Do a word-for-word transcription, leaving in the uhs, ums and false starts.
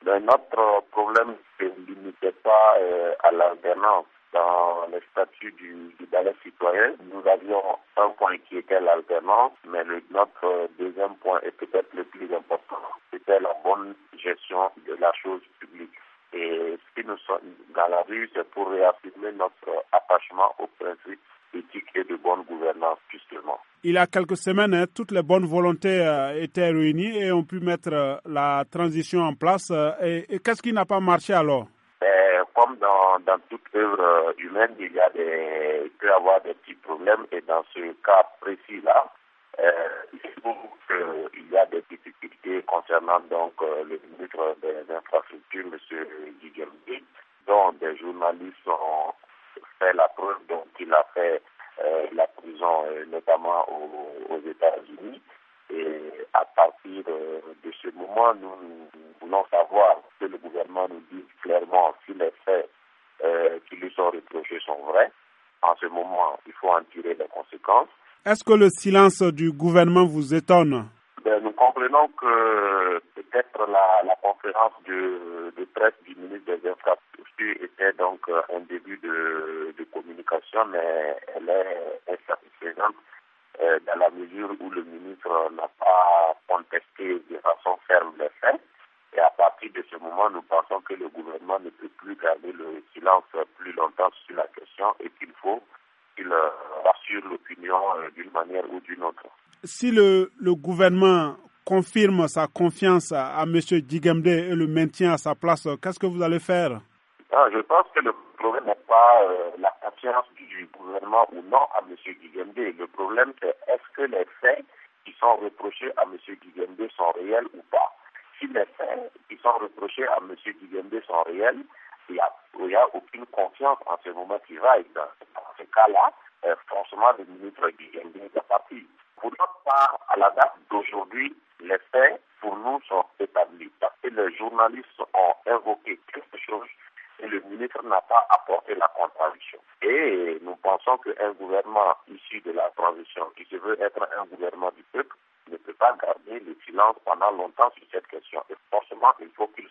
Mais notre problème ne se limitait pas euh, à l'alternance. Dans le statut du, du balai citoyen, nous avions un point qui était l'alternance, mais le, notre deuxième point est peut-être le plus important. C'était la bonne gestion de la chose publique. Et si nous sommes dans la rue, c'est pour réaffirmer notre attachement aux principes éthiques et de bonne gouvernance, justement. Il y a quelques semaines, hein, toutes les bonnes volontés euh, étaient réunies et ont pu mettre euh, la transition en place. Euh, et, et qu'est-ce qui n'a pas marché alors? Et comme dans, dans toute œuvre humaine, il y a des, il peut y avoir des petits problèmes. Et dans ce cas précis-là, euh, il se trouve qu'il y a des difficultés concernant donc euh, le ministre des Infrastructures, M. Guigui, dont des journalistes ont fait la preuve, donc il a fait euh, la prison, euh, notamment aux, aux États-Unis. Et à partir de, de ce moment, nous, nous voulons savoir que le gouvernement nous dise clairement si les faits euh, qui lui sont reprochés sont vrais. En ce moment, il faut en tirer les conséquences. Est-ce que le silence du gouvernement vous étonne? Ben, nous comprenons que peut-être la, la conférence de, de presse du ministre des Infrastructures était donc un début de, de communication, mais elle est insatisfaisante euh, dans la mesure où le ministre n'a pas contesté de façon ferme les faits. Et à partir de ce moment, nous pensons que le gouvernement ne peut plus garder le silence plus longtemps sur la question et qu'il faut qu'il euh, rassure l'opinion euh, d'une manière ou d'une autre. Si le, le gouvernement confirme sa confiance à, à M. Digemde et le maintient à sa place, qu'est-ce que vous allez faire? Ah, je pense que le problème n'est pas euh, la confiance du gouvernement ou non à M. Digemde. Le problème, c'est est-ce que les faits qui sont reprochés à M. Digemde sont réels ou pas. Si les faits qui sont reprochés à M. Digemde sont réels, il n'y a, a aucune confiance en ce moment qui vaille. Dans, dans ce cas-là, euh, franchement, le ministre Digemde est parti. Pour notre part, à la date d'aujourd'hui, les faits pour nous sont établis parce que les journalistes ont invoqué quelque chose et le ministre n'a pas apporté la contradiction. Et nous pensons qu'un gouvernement issu de la transition, qui se veut être un gouvernement du peuple, ne peut pas garder le silence pendant longtemps sur cette question. Et forcément, il faut qu'il